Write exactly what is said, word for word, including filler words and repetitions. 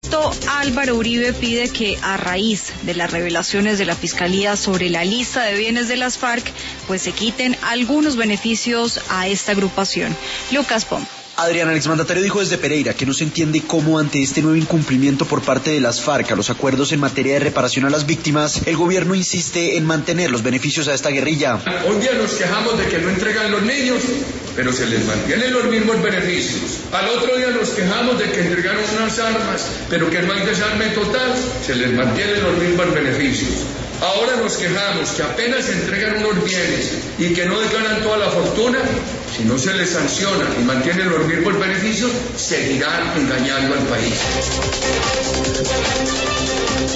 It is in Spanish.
esto, Álvaro Uribe pide que a raíz de las revelaciones de la Fiscalía sobre la lista de bienes de las FARC, pues se quiten algunos beneficios a esta agrupación. Lucas Pom. Adrián, el exmandatario dijo desde Pereira que no se entiende cómo ante este nuevo incumplimiento por parte de las FARC a los acuerdos en materia de reparación a las víctimas, el gobierno insiste en mantener los beneficios a esta guerrilla. Hoy día nos quejamos de que no entregan los niños, pero se les mantienen los mismos beneficios. Al otro día nos quejamos de que entregaron unas armas, pero que no hay desarme total, se les mantienen los mismos beneficios. Ahora nos quejamos que apenas se entregan unos bienes y que no declaran toda la fortuna, si no se les sanciona y mantienen los mismos beneficios, seguirán engañando al país.